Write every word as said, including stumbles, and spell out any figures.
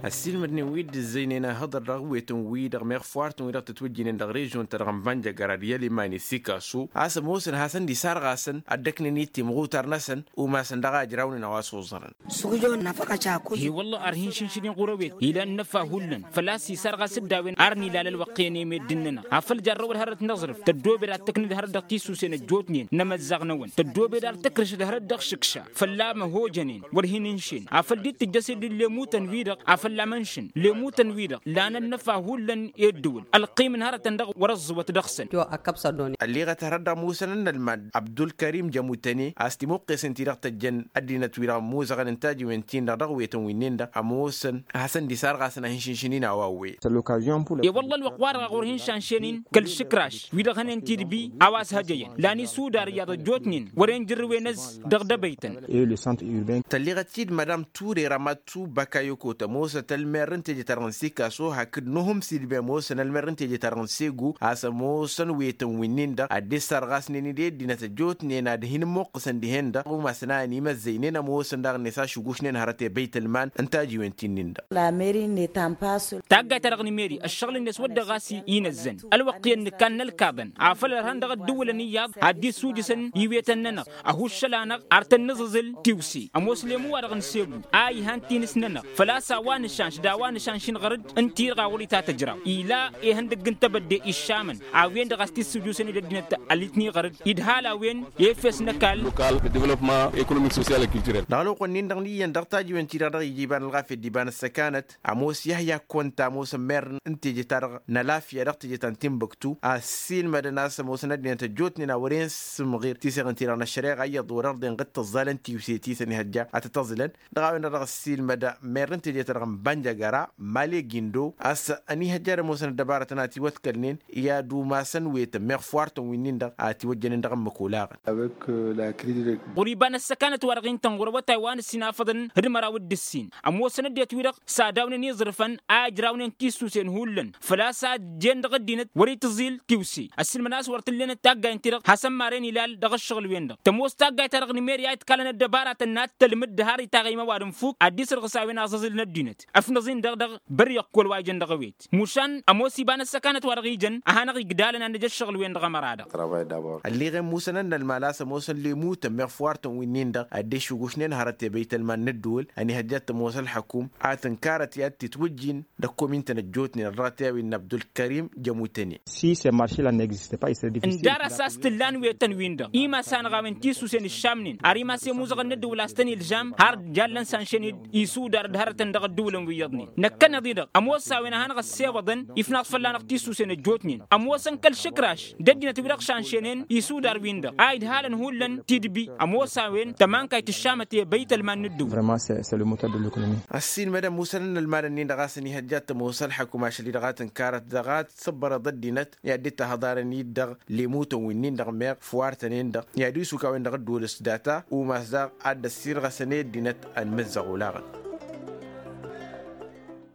السلم النويد الزينينا هضر رغوة ويد غمير فوارت ويد تتوجين دغريجون ترغم بانجا قراريا لماني سيكا سو عاس موسن هاسن دي سار غاسن أدكني نيتي مغوتر نسن وما سندغا جراون نواسو زرن سوجون نفقة شاكو هي والله أرهين شنشين قروبي إلى النفا هولن فلاسي سار غاسد داوين أرني لا للوقيني مدننا عفل جرور هرت نظرف تدوبي رات تكني هرت دقتيسو سين الجوتنين نما زغنون تدوبي رات تكرش هرت دق شكشا فلا هو جنين ورهينشين عفل دي تجسد اللي موتن ويدق عفل لا منشن اللي موتن ويدق لان النفا هولن يدول القيم هرت تندق ورز وتدخسن جو أكبس دوني اللي غتهرد موسن المد عبد الكريم جموتني استموق سنتيرق الجن أدينا تويرا موزغ انتاج وينتين رغوية وينين دا موسن حسن دي سار غاسنا هنشنشنين أواوي يا والله الوقوار غورهن شانشينين كل شكراش ويدق هن انتي بي عواز هجين لاني سودا رياض جوتنين ورين جروينز دغدبيتن تلي غتيد مدام توري راماتو بكايوكو تموسى تلمرن تجي ترنسي كاسو هكد نهم سيلبي موسى المرن تجي ترنسيغو اسا موسن ويتن وينيندا ادي سرغاسنيني دي دينا تجوت نينا دهين موقسن ديهندا وما سناني مزينينا موسى داغ نسا شغوشنين هرتي بيت المال انتاجي وينتينيندا لا ميري نيتامباسو تاغا ترغني ميري الشغل الناس ود غاسي ينزن الوقت ان كان الكابن عفل هندغ الدول نياب هدي سوجسن يويتننا اهو شلانا ارتن نززل تيوسي اموسلمو ورغن سيبو اي هانتي نسننا فلا سوان شانش داوان شانشين غرد انتي غاولي تاتجرا إلا إيه هندق انت بدي الشامن عوين دغستي السجوسني ددينت الاتني غرد يدهالا وين يفس نكال لوكال ديفلوبمون ايكونوميك سوسيال كولتوريل دالو قنين دغني يندغتاجي وانتي رغ يجيبان الغافي ديبان السكانت عموس يحيى كونتا عموس ميرن انتي جتار نلافيا رغت جتان تيمبكتو اسيل مدناس موسنا دينت جوتني ناورين سمغير تيسيغ انتي رانا الشريغ اي دورار دين غت الظالن تيوسيتي سني هجا اتتزلن دغاوين رغ السيل مدى ميرن تي جتار بانجا غرا مالي جيندو اس اني هجار موسنا دبارتنا تي وتكلنين يا دو ماسن ويت ميغ فوارت وينين دغ اتي وجنين دغ مكولاغ avec la crise قريبان السكانة ورغين تنغور وتايوان السنافضن هدمرا ودسين امو سنة ديت ويرق ساداونين يزرفن اجراونين تيسوسين هولن فلا ساد جين دغ دينت وري تزيل تيوسي السلمناس ورتلين التاقا انترق حسن مارين يلال دغ الشغل وين دغ تموس تاقا ترغني ميريا يتكالن الدبارة النات تلمد هاري تاغي موارن فوق اديس رغساوين ازازل ندينت افنزين دغ دغ بريق كل واجن دغ ويت مشان امو سيبان السكانة ورغيجن اهانغي قدالن اندج الشغل وين دغ مرادا اللي غير موسنا المالاس موسن اللي موت ميغ فوارت وينين دغ اديش وغوشنين هرتي بيت المال ندول اني هجات موسى الحكوم اتن كارت ياتي توجين دكم انت نجوتني الراتيوي عبد الكريم جموتني si ces marchés là n'existaient pas il serait difficile ndara sastlan weten winda ima san gamen tisu sen shamnin arima se muzaga ndu lastani aljam har jallan san sheni isu dar daratan daga dulan wiyadni nakana dida amwasa wena han gasewadan ifna fallan tisu sen jotnin amwasan kal shikrash dadina tibiraq shan shenen isu dar winda aid halan hulan tidbi amwasa wen taman kay tishamati bayt alman ndu vraiment c'est c'est le moteur de l'économie السين مدام موسى المال اني دغاسني هجات موسى الحكومه شلي دغات كارت دغات صبر ضدينت يا ديت هضارني دغ ليموت وينين دغ ميغ فوارتنين دغ يا ديسو كاوين دغ دولس داتا وما زاغ اد السير غسني دينت المزغولاغ